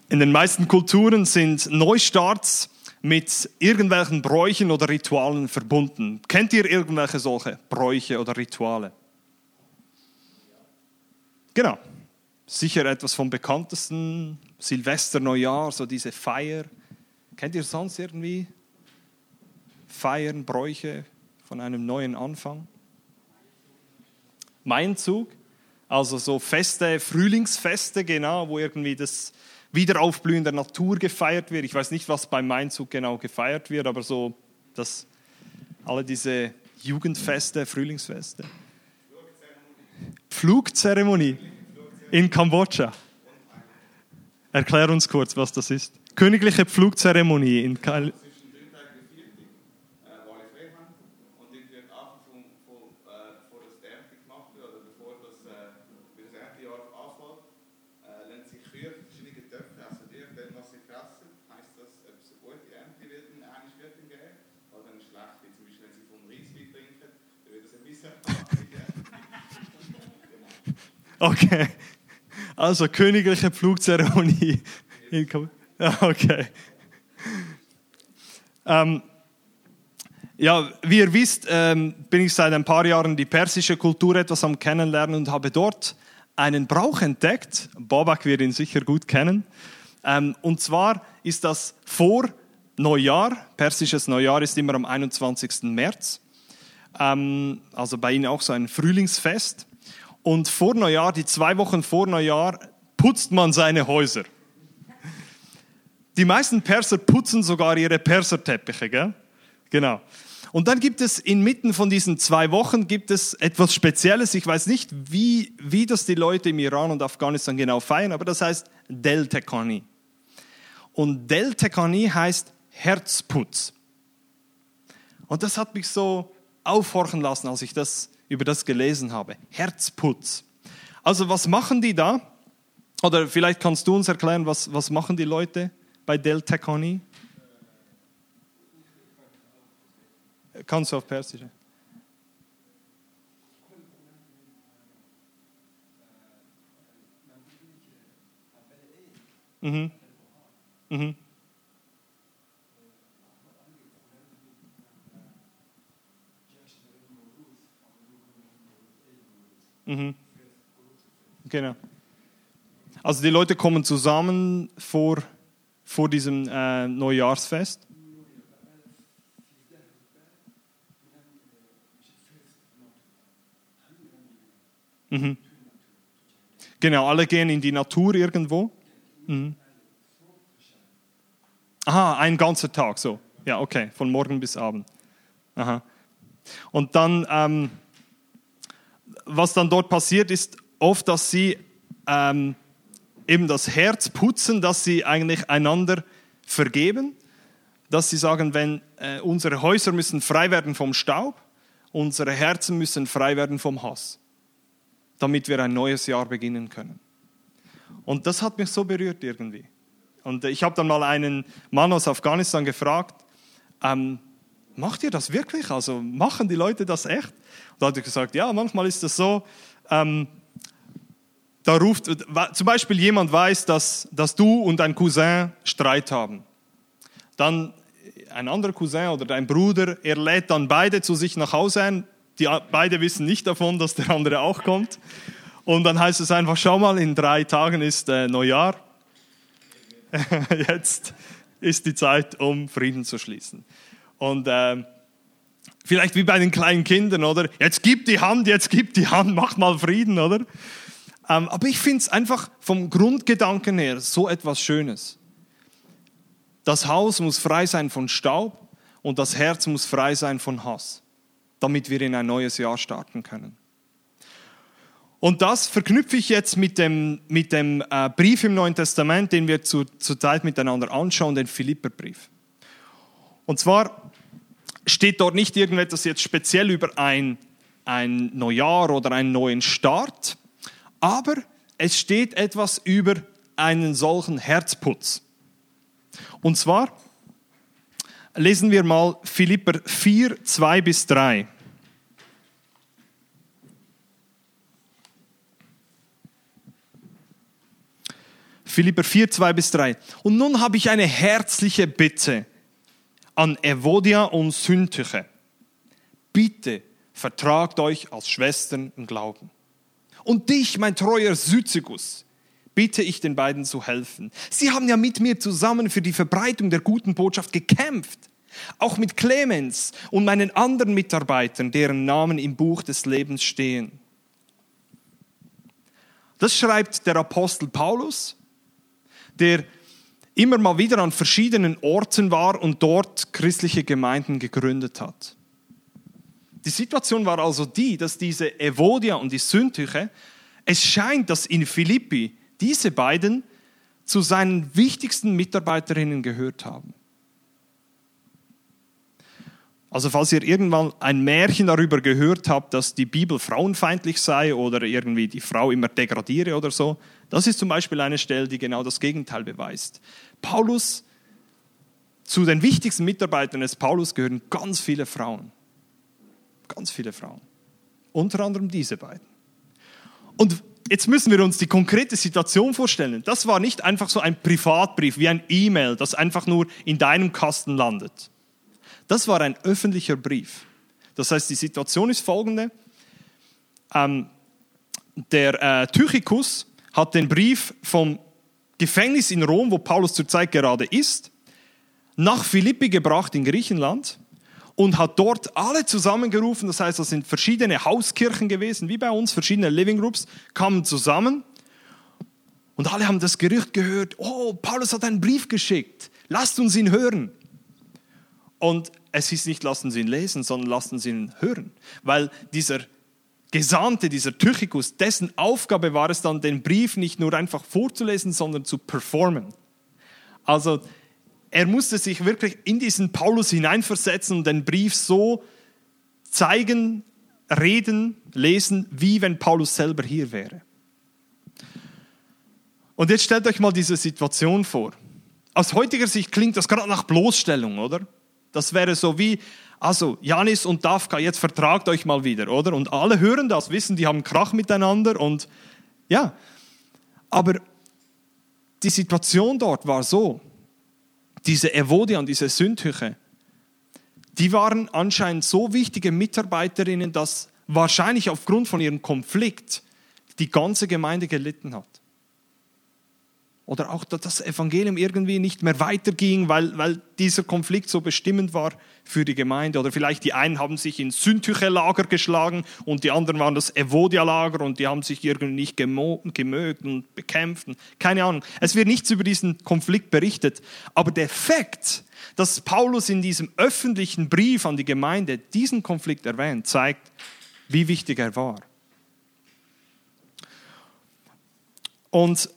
In den meisten Kulturen sind Neustarts mit irgendwelchen Bräuchen oder Ritualen verbunden. Kennt ihr irgendwelche solche Bräuche oder Rituale? Genau. Sicher etwas vom Bekanntesten, Silvester, Neujahr, so diese Feier. Kennt ihr sonst irgendwie Feiern, Bräuche von einem neuen Anfang? Maienzug, also so Feste, Frühlingsfeste, genau, wo irgendwie das Wiederaufblühen der Natur gefeiert wird. Ich weiß nicht, was beim Maienzug genau gefeiert wird, aber so, dass alle diese Jugendfeste, Frühlingsfeste. Flugzeremonie in Kambodscha. Erklär uns kurz, was das ist. Königliche Flugzeremonie in Kambodscha. Okay, also königliche Flugzeremonie. Okay. Ja, wie ihr wisst, bin ich seit ein paar Jahren die persische Kultur etwas am Kennenlernen und habe dort einen Brauch entdeckt. Babak wird ihn sicher gut kennen. Und zwar ist das vor Neujahr. Persisches Neujahr ist immer am 21. März. Also bei ihnen auch so ein Frühlingsfest. Und vor Neujahr, die 2 Wochen vor Neujahr, putzt man seine Häuser. Die meisten Perser putzen sogar ihre Perserteppiche, gell? Genau. Und dann gibt es inmitten von diesen 2 Wochen gibt es etwas Spezielles. Ich weiß nicht, wie das die Leute im Iran und Afghanistan genau feiern, aber das heißt Del Tekani. Und Del Tekani heißt Herzputz. Und das hat mich so aufhorchen lassen, als ich über das gelesen habe. Herzputz. Also was machen die da? Oder vielleicht kannst du uns erklären, was machen die Leute bei Del Tekani? Kannst du auf Persisch? Mhm. Mhm. Mhm. Genau. Also die Leute kommen zusammen vor diesem Neujahrsfest. Mhm. Genau, alle gehen in die Natur irgendwo. Mhm. Aha, ein ganzer Tag so. Ja, okay, von morgen bis Abend. Aha. Und dann, was dann dort passiert, ist oft, dass sie eben das Herz putzen, dass sie eigentlich einander vergeben, dass sie sagen, wenn unsere Häuser müssen frei werden vom Staub, unsere Herzen müssen frei werden vom Hass, damit wir ein neues Jahr beginnen können. Und das hat mich so berührt irgendwie. Und ich habe dann mal einen Mann aus Afghanistan gefragt, macht ihr das wirklich? Also machen die Leute das echt? Und da hat er gesagt, ja, manchmal ist das so, da ruft, zum Beispiel jemand weiß, dass du und dein Cousin Streit haben. Dann ein anderer Cousin oder dein Bruder, er lädt dann beide zu sich nach Hause ein. Beide wissen nicht davon, dass der andere auch kommt. Und dann heißt es einfach, schau mal, in 3 Tagen ist Neujahr. Jetzt ist die Zeit, um Frieden zu schließen. Und vielleicht wie bei den kleinen Kindern, oder? Jetzt gib die Hand, mach mal Frieden, oder? Aber ich finde es einfach vom Grundgedanken her so etwas Schönes. Das Haus muss frei sein von Staub und das Herz muss frei sein von Hass, damit wir in ein neues Jahr starten können. Und das verknüpfe ich jetzt mit dem Brief im Neuen Testament, den wir zurzeit miteinander anschauen, den Philipperbrief. Und zwar steht dort nicht irgendetwas jetzt speziell über ein Neujahr oder einen neuen Start, aber es steht etwas über einen solchen Herzputz. Und zwar lesen wir mal Philipper 4, 2-3. Philipper 4, 2-3. Und nun habe ich eine herzliche Bitte an Evodia und Syntyche. Bitte vertragt euch als Schwestern im Glauben. Und dich, mein treuer Syzygus, bitte ich den beiden zu helfen. Sie haben ja mit mir zusammen für die Verbreitung der guten Botschaft gekämpft. Auch mit Clemens und meinen anderen Mitarbeitern, deren Namen im Buch des Lebens stehen. Das schreibt der Apostel Paulus, der immer mal wieder an verschiedenen Orten war und dort christliche Gemeinden gegründet hat. Die Situation war also die, dass diese Evodia und die Syntyche, es scheint, dass in Philippi diese beiden zu seinen wichtigsten Mitarbeiterinnen gehört haben. Also falls ihr irgendwann ein Märchen darüber gehört habt, dass die Bibel frauenfeindlich sei oder irgendwie die Frau immer degradiere oder so, das ist zum Beispiel eine Stelle, die genau das Gegenteil beweist. Paulus, zu den wichtigsten Mitarbeitern des Paulus gehören ganz viele Frauen. Ganz viele Frauen. Unter anderem diese beiden. Und jetzt müssen wir uns die konkrete Situation vorstellen. Das war nicht einfach so ein Privatbrief, wie ein E-Mail, das einfach nur in deinem Kasten landet. Das war ein öffentlicher Brief. Das heißt, die Situation ist folgende. Der Tychicus hat den Brief vom Gefängnis in Rom, wo Paulus zurzeit gerade ist, nach Philippi gebracht in Griechenland und hat dort alle zusammengerufen. Das heißt, das sind verschiedene Hauskirchen gewesen, wie bei uns, verschiedene Living Groups, kamen zusammen und alle haben das Gerücht gehört, oh, Paulus hat einen Brief geschickt, lasst uns ihn hören. Und es hieß nicht, lassen Sie ihn lesen, sondern lassen Sie ihn hören. Weil dieser Gesandte, dieser Tychicus, dessen Aufgabe war es dann, den Brief nicht nur einfach vorzulesen, sondern zu performen. Also er musste sich wirklich in diesen Paulus hineinversetzen und den Brief so zeigen, reden, lesen, wie wenn Paulus selber hier wäre. Und jetzt stellt euch mal diese Situation vor. Aus heutiger Sicht klingt das gerade nach Bloßstellung, oder? Das wäre so wie, also Janis und Dafka, jetzt vertragt euch mal wieder, oder? Und alle hören das, wissen, die haben Krach miteinander und ja. Aber die Situation dort war so, diese Evodia und diese Syntyche, die waren anscheinend so wichtige Mitarbeiterinnen, dass wahrscheinlich aufgrund von ihrem Konflikt die ganze Gemeinde gelitten hat. Oder auch, dass das Evangelium irgendwie nicht mehr weiterging, weil dieser Konflikt so bestimmend war für die Gemeinde. Oder vielleicht die einen haben sich ins Syntyche-Lager geschlagen und die anderen waren das Evodia-Lager und die haben sich irgendwie nicht gemögt und bekämpft. Keine Ahnung. Es wird nichts über diesen Konflikt berichtet. Aber der Fakt, dass Paulus in diesem öffentlichen Brief an die Gemeinde diesen Konflikt erwähnt, zeigt, wie wichtig er war. Und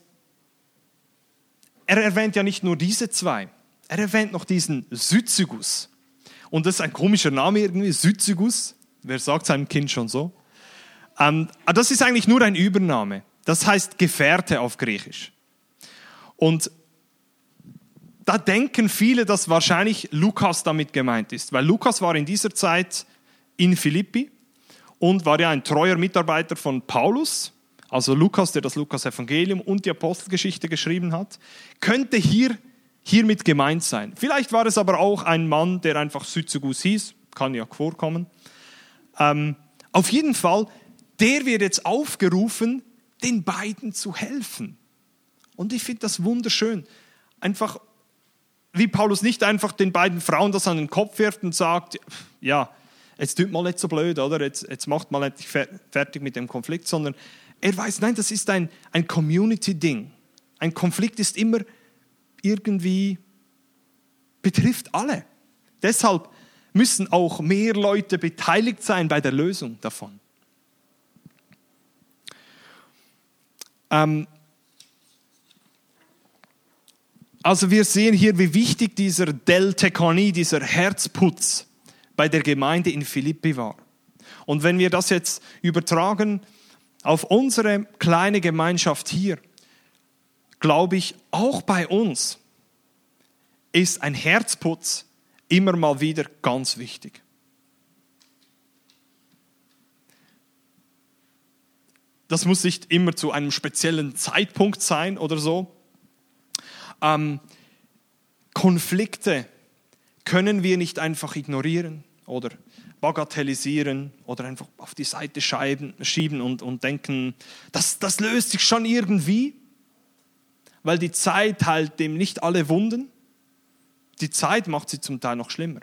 er erwähnt ja nicht nur diese zwei, er erwähnt noch diesen Syzygus. Und das ist ein komischer Name irgendwie, Syzygus. Wer sagt seinem Kind schon so? Das ist eigentlich nur ein Übername. Das heißt Gefährte auf Griechisch. Und da denken viele, dass wahrscheinlich Lukas damit gemeint ist. Weil Lukas war in dieser Zeit in Philippi und war ja ein treuer Mitarbeiter von Paulus. Also Lukas, der das Lukas-Evangelium und die Apostelgeschichte geschrieben hat, könnte hiermit gemeint sein. Vielleicht war es aber auch ein Mann, der einfach Syzygus hieß, kann ja vorkommen. Auf jeden Fall, der wird jetzt aufgerufen, den beiden zu helfen. Und ich finde das wunderschön. Einfach, wie Paulus nicht einfach den beiden Frauen das an den Kopf wirft und sagt, ja, jetzt tut mal nicht so blöd, oder? Jetzt macht mal endlich fertig mit dem Konflikt, sondern er weiß, nein, das ist ein Community-Ding. Ein Konflikt ist immer irgendwie, betrifft alle. Deshalb müssen auch mehr Leute beteiligt sein bei der Lösung davon. Also wir sehen hier, wie wichtig dieser Deltekoni, dieser Herzputz bei der Gemeinde in Philippi war. Und wenn wir das jetzt übertragen auf unsere kleine Gemeinschaft hier, glaube ich, auch bei uns ist ein Herzputz immer mal wieder ganz wichtig. Das muss nicht immer zu einem speziellen Zeitpunkt sein oder so, Konflikte können wir nicht einfach ignorieren oder bagatellisieren oder einfach auf die Seite schieben und denken, das löst sich schon irgendwie, weil die Zeit heilt dem nicht alle Wunden. Die Zeit macht sie zum Teil noch schlimmer.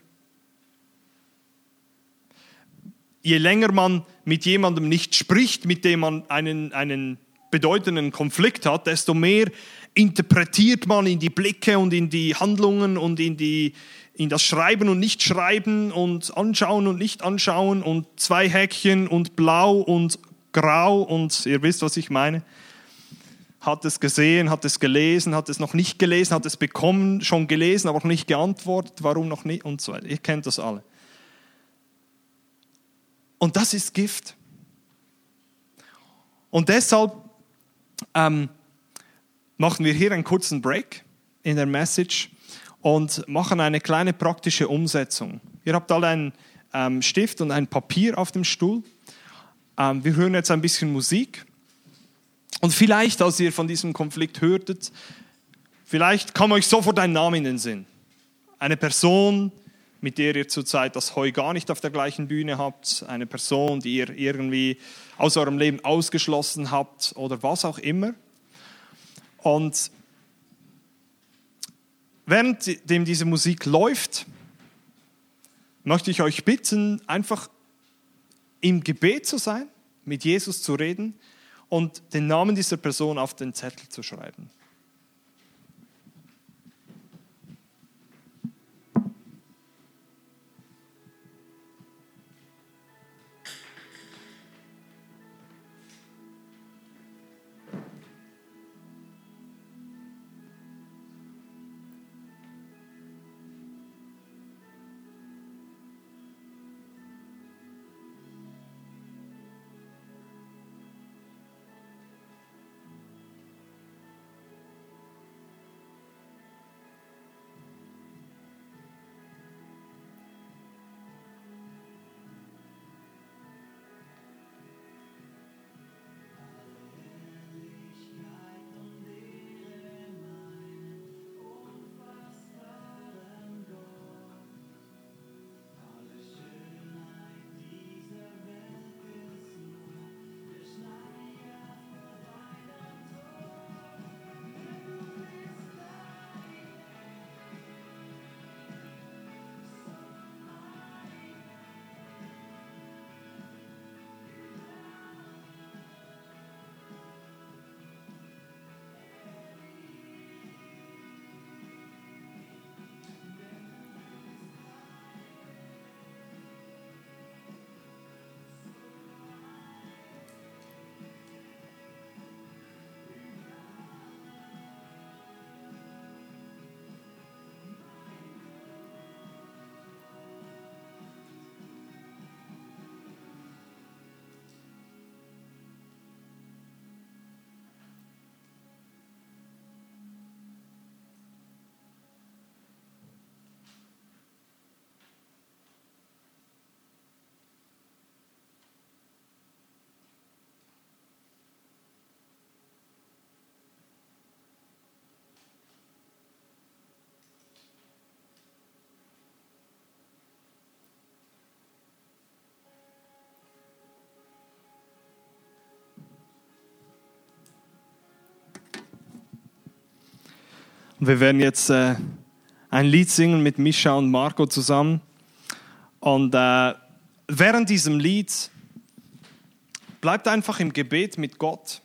Je länger man mit jemandem nicht spricht, mit dem man einen bedeutenden Konflikt hat, desto mehr interpretiert man in die Blicke und in die Handlungen und in das Schreiben und Nichtschreiben und Anschauen und nicht anschauen und 2 Häkchen und blau und grau und ihr wisst, was ich meine. Hat es gesehen, hat es gelesen, hat es noch nicht gelesen, hat es bekommen, schon gelesen, aber noch nicht geantwortet, warum noch nicht und so weiter. Ihr kennt das alle. Und das ist Gift. Und deshalb machen wir hier einen kurzen Break in der Message und machen eine kleine praktische Umsetzung. Ihr habt alle einen Stift und ein Papier auf dem Stuhl. Wir hören jetzt ein bisschen Musik. Und vielleicht, als ihr von diesem Konflikt hörtet, vielleicht kam euch sofort ein Name in den Sinn. Eine Person, mit der ihr zurzeit das Heu gar nicht auf der gleichen Bühne habt. Eine Person, die ihr irgendwie aus eurem Leben ausgeschlossen habt oder was auch immer. Und währenddem diese Musik läuft, möchte ich euch bitten, einfach im Gebet zu sein, mit Jesus zu reden und den Namen dieser Person auf den Zettel zu schreiben. Und wir werden jetzt ein Lied singen mit Mischa und Marco zusammen. Und während diesem Lied bleibt einfach im Gebet mit Gott.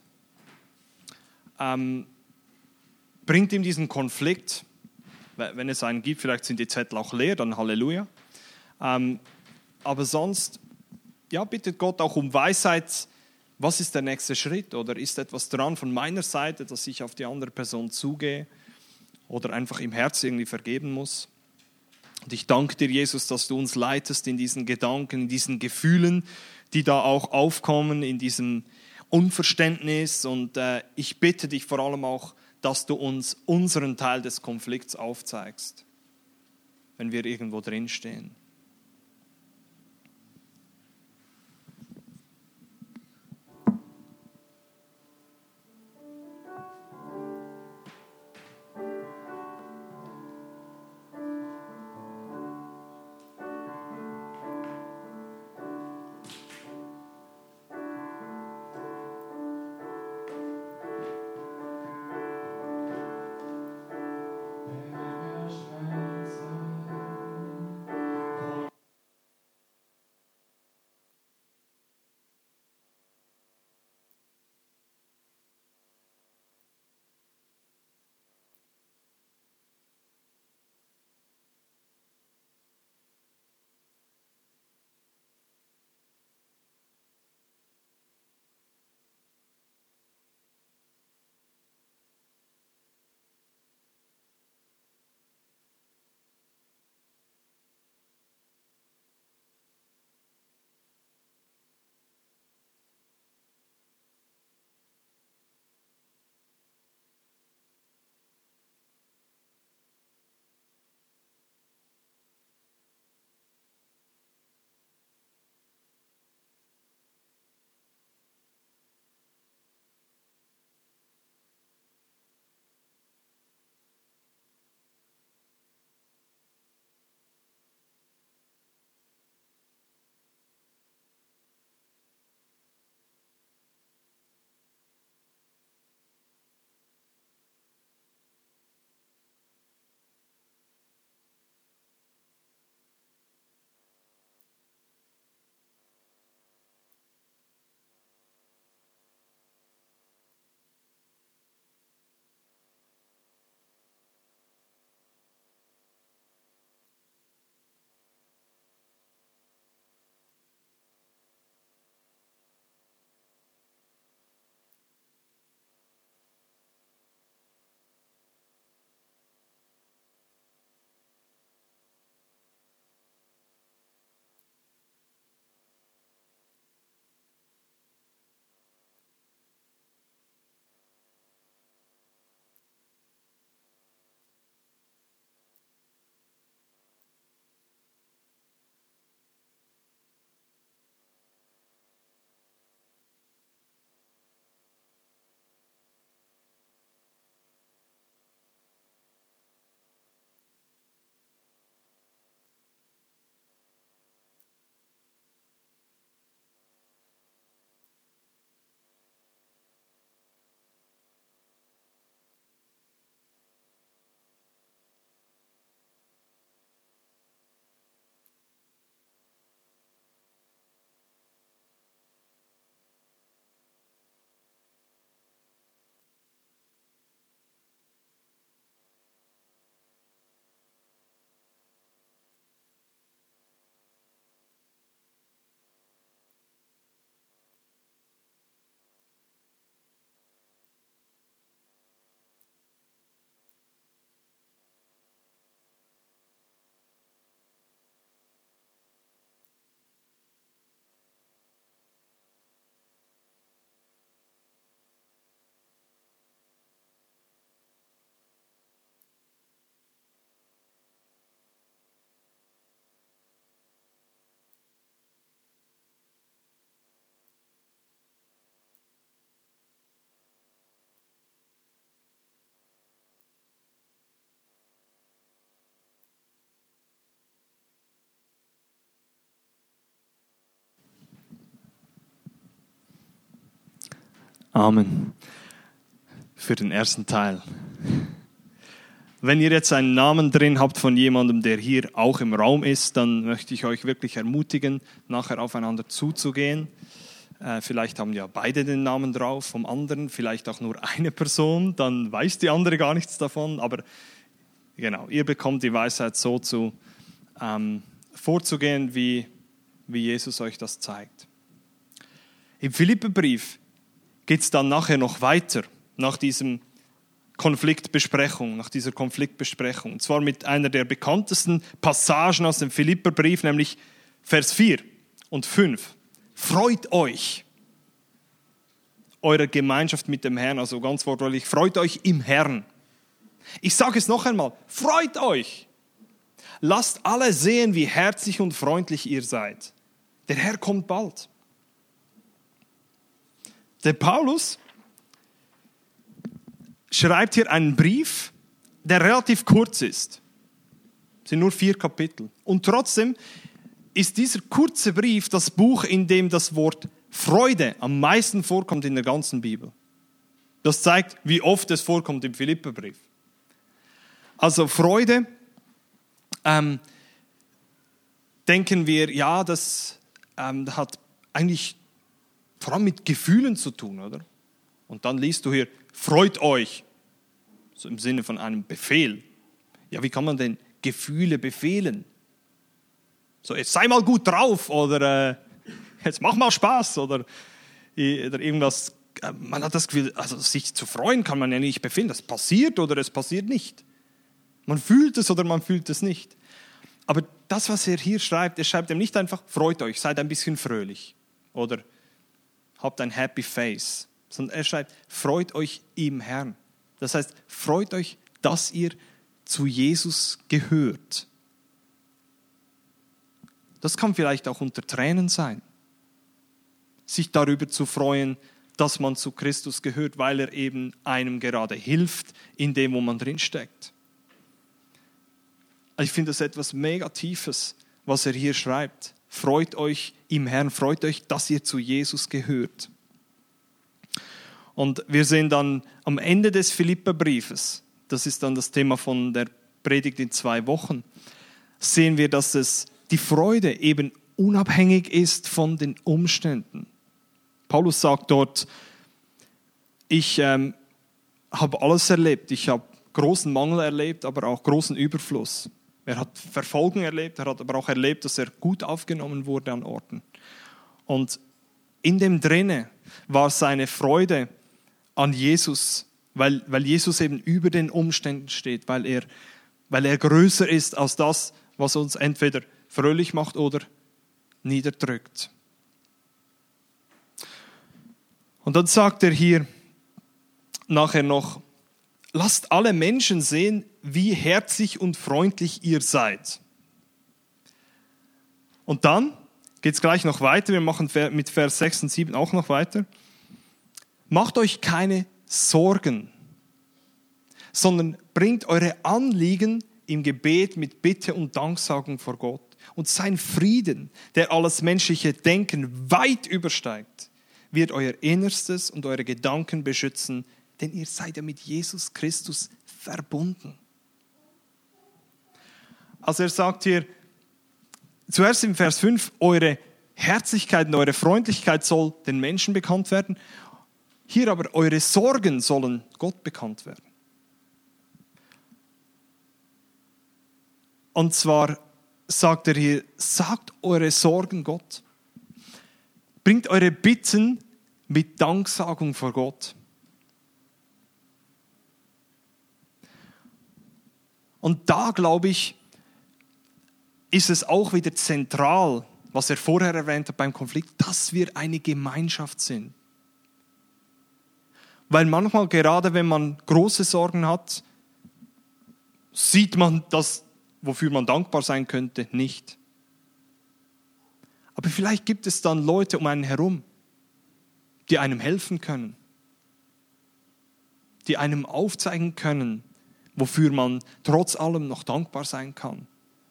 Bringt ihm diesen Konflikt. Wenn es einen gibt, vielleicht sind die Zettel auch leer, dann Halleluja. Aber sonst, ja, bittet Gott auch um Weisheit. Was ist der nächste Schritt? Oder ist etwas dran von meiner Seite, dass ich auf die andere Person zugehe? Oder einfach im Herzen irgendwie vergeben muss. Und ich danke dir, Jesus, dass du uns leitest in diesen Gedanken, in diesen Gefühlen, die da auch aufkommen, in diesem Unverständnis. Und ich bitte dich vor allem auch, dass du uns unseren Teil des Konflikts aufzeigst, wenn wir irgendwo drinstehen. Amen. Für den ersten Teil. Wenn ihr jetzt einen Namen drin habt von jemandem, der hier auch im Raum ist, dann möchte ich euch wirklich ermutigen, nachher aufeinander zuzugehen. Vielleicht haben ja beide den Namen drauf vom anderen, vielleicht auch nur eine Person, dann weiß die andere gar nichts davon. Aber genau, ihr bekommt die Weisheit so vorzugehen, wie Jesus euch das zeigt. Im Philipperbrief geht es dann nachher noch weiter, nach dieser Konfliktbesprechung. Und zwar mit einer der bekanntesten Passagen aus dem Philipperbrief, nämlich Vers 4 und 5. Freut euch eurer Gemeinschaft mit dem Herrn, also ganz wortwörtlich, freut euch im Herrn. Ich sage es noch einmal, freut euch. Lasst alle sehen, wie herzlich und freundlich ihr seid. Der Herr kommt bald. Der Paulus schreibt hier einen Brief, der relativ kurz ist. Es sind nur 4 Kapitel. Und trotzdem ist dieser kurze Brief das Buch, in dem das Wort Freude am meisten vorkommt in der ganzen Bibel. Das zeigt, wie oft es vorkommt im Philipperbrief. Also Freude, denken wir, ja, das hat eigentlich vor allem mit Gefühlen zu tun, oder? Und dann liest du hier, freut euch, so im Sinne von einem Befehl. Ja, wie kann man denn Gefühle befehlen? So, jetzt sei mal gut drauf oder jetzt mach mal Spaß oder irgendwas. Man hat das Gefühl, also sich zu freuen kann man ja nicht befehlen. Das passiert oder es passiert nicht. Man fühlt es oder man fühlt es nicht. Aber das, was er hier schreibt, er schreibt ihm nicht einfach, freut euch, seid ein bisschen fröhlich oder habt ein happy face, sondern er schreibt, freut euch im Herrn. Das heißt, freut euch, dass ihr zu Jesus gehört. Das kann vielleicht auch unter Tränen sein, sich darüber zu freuen, dass man zu Christus gehört, weil er eben einem gerade hilft, in dem, wo man drinsteckt. Ich finde das etwas mega Tiefes, was er hier schreibt. Freut euch im Herrn, freut euch, dass ihr zu Jesus gehört. Und wir sehen dann am Ende des Philipperbriefes, das ist dann das Thema von der Predigt in 2 Wochen, sehen wir, dass die Freude eben unabhängig ist von den Umständen. Paulus sagt dort, ich habe alles erlebt, ich habe großen Mangel erlebt, aber auch großen Überfluss. Er hat Verfolgung erlebt, er hat aber auch erlebt, dass er gut aufgenommen wurde an Orten. Und in dem Drinne war seine Freude an Jesus, weil Jesus eben über den Umständen steht, weil er größer ist als das, was uns entweder fröhlich macht oder niederdrückt. Und dann sagt er hier nachher noch, lasst alle Menschen sehen, wie herzlich und freundlich ihr seid. Und dann geht es gleich noch weiter. Wir machen mit Vers 6 und 7 auch noch weiter. Macht euch keine Sorgen, sondern bringt eure Anliegen im Gebet mit Bitte und Danksagung vor Gott. Und sein Frieden, der alles menschliche Denken weit übersteigt, wird euer Innerstes und eure Gedanken beschützen, denn ihr seid ja mit Jesus Christus verbunden. Also er sagt hier, zuerst im Vers 5, eure Herzlichkeit und eure Freundlichkeit soll den Menschen bekannt werden. Hier aber eure Sorgen sollen Gott bekannt werden. Und zwar sagt er hier, sagt eure Sorgen Gott. Bringt eure Bitten mit Danksagung vor Gott. Und da, glaube ich, ist es auch wieder zentral, was er vorher erwähnt hat beim Konflikt, dass wir eine Gemeinschaft sind. Weil manchmal, gerade wenn man große Sorgen hat, sieht man das, wofür man dankbar sein könnte, nicht. Aber vielleicht gibt es dann Leute um einen herum, die einem helfen können, die einem aufzeigen können, wofür man trotz allem noch dankbar sein kann.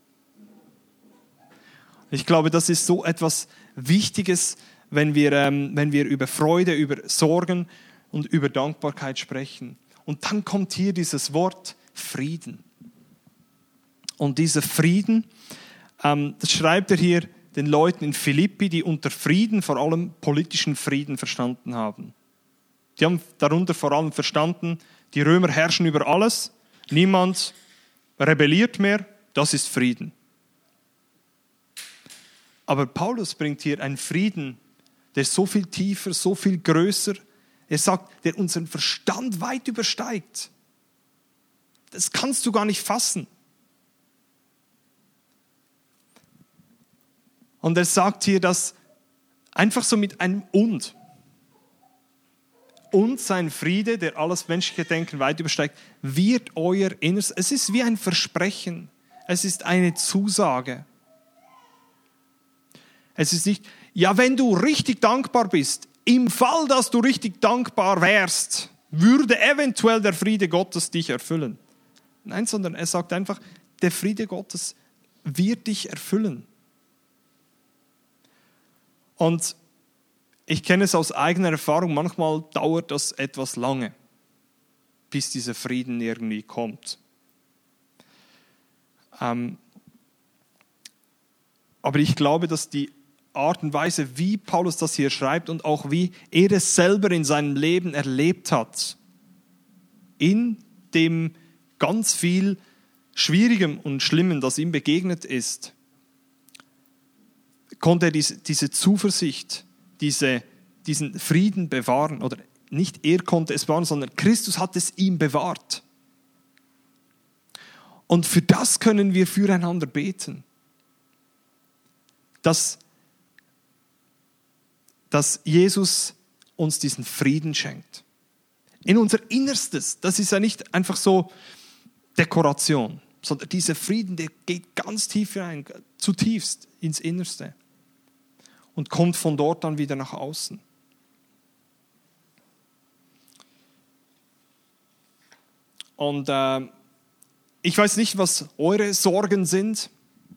Ich glaube, das ist so etwas Wichtiges, wenn wir über Freude, über Sorgen und über Dankbarkeit sprechen. Und dann kommt hier dieses Wort Frieden. Und dieser Frieden, das schreibt er hier den Leuten in Philippi, die unter Frieden vor allem politischen Frieden verstanden haben. Die haben darunter vor allem verstanden, die Römer herrschen über alles, niemand rebelliert mehr, das ist Frieden. Aber Paulus bringt hier einen Frieden, der ist so viel tiefer, so viel größer. Er sagt, der unseren Verstand weit übersteigt. Das kannst du gar nicht fassen. Und er sagt hier, dass einfach so mit einem Und sein Friede, der alles menschliche Denken weit übersteigt, wird euer Innerstes. Es ist wie ein Versprechen. Es ist eine Zusage. Es ist nicht, ja, wenn du richtig dankbar bist, im Fall, dass du richtig dankbar wärst, würde eventuell der Friede Gottes dich erfüllen. Nein, sondern er sagt einfach, der Friede Gottes wird dich erfüllen. Und ich kenne es aus eigener Erfahrung, manchmal dauert das etwas lange, bis dieser Frieden irgendwie kommt. Aber ich glaube, dass die Art und Weise, wie Paulus das hier schreibt und auch wie er es selber in seinem Leben erlebt hat, in dem ganz viel Schwierigem und Schlimmem, das ihm begegnet ist, konnte er diese Zuversicht, diesen Frieden bewahren. Oder nicht er konnte es bewahren, sondern Christus hat es ihm bewahrt. Und für das können wir füreinander beten. Dass Jesus uns diesen Frieden schenkt. In unser Innerstes, das ist ja nicht einfach so Dekoration, sondern dieser Frieden, der geht ganz tief hinein, zutiefst ins Innerste und kommt von dort dann wieder nach außen. Und ich weiß nicht, was eure Sorgen sind.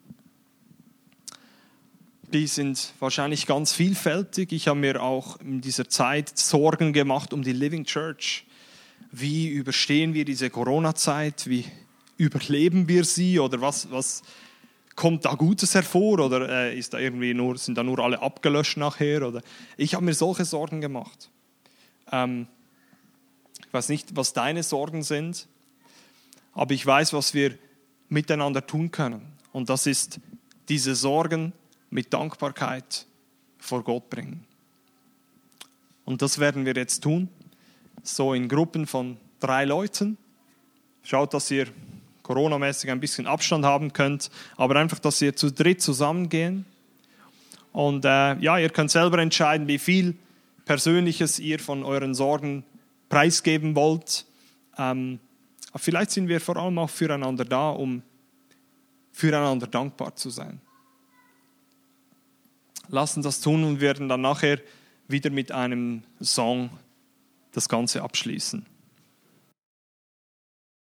Die sind wahrscheinlich ganz vielfältig. Ich habe mir auch in dieser Zeit Sorgen gemacht um die Living Church. Wie überstehen wir diese Corona-Zeit? Wie überleben wir sie? Oder was kommt da Gutes hervor? Oder sind da nur alle abgelöscht nachher? Oder ich habe mir solche Sorgen gemacht. Ich weiß nicht, was deine Sorgen sind, aber ich weiß, was wir miteinander tun können. Und das ist diese Sorgen mit Dankbarkeit vor Gott bringen. Und das werden wir jetzt tun, so in Gruppen von 3 Leuten. Schaut, dass ihr coronamäßig ein bisschen Abstand haben könnt, aber einfach, dass ihr zu dritt zusammengehen. Und ihr könnt selber entscheiden, wie viel Persönliches ihr von euren Sorgen preisgeben wollt. Aber vielleicht sind wir vor allem auch füreinander da, um füreinander dankbar zu sein. Lassen das tun und werden dann nachher wieder mit einem Song das Ganze abschließen.